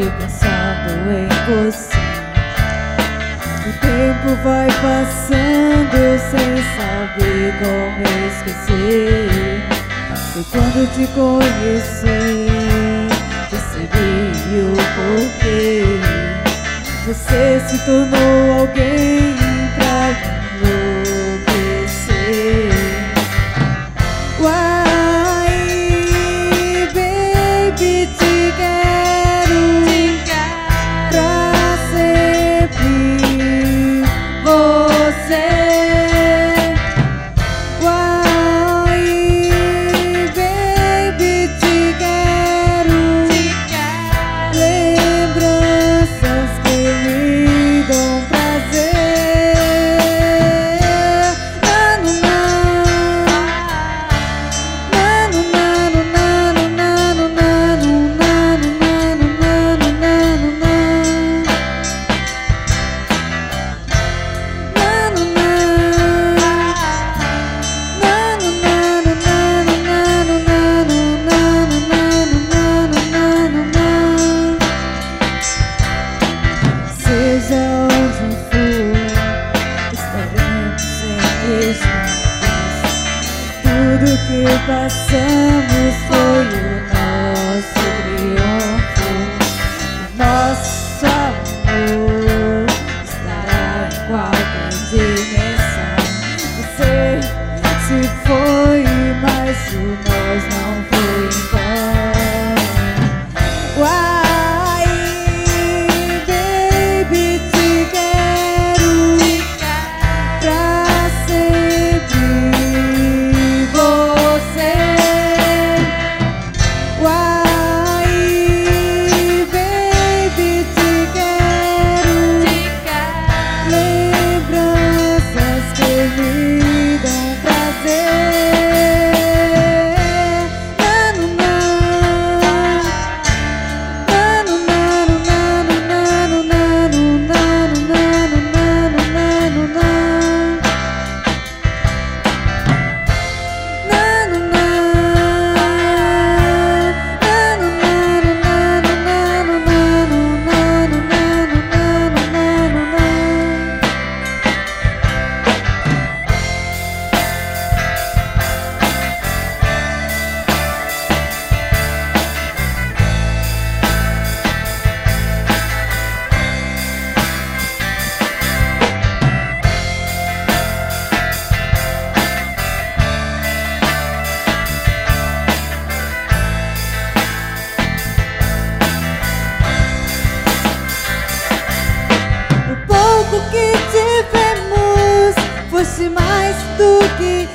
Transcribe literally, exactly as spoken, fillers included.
velho pensando em você. O tempo vai passando sem saber como esquecer. E quando te conheci, percebi o porquê. Você se tornou alguém pra enlouquecer. Why, baby, te quero, te quero pra sempre. Você, why, baby, te quero, te quero. Lembranças que me dão prazer. Seja onde for, estaremos sempre juntos. Tudo que passamos foi o nosso triunfo. O nosso amor estará em qualquer dimensão. Você se foi, mas o nós não foi em vão. Why, baby, te quero, te quero pra sempre. Você, why, baby, te quero, te quero. Lembranças que me dão prazer. O pouco que tivemos fosse mais do que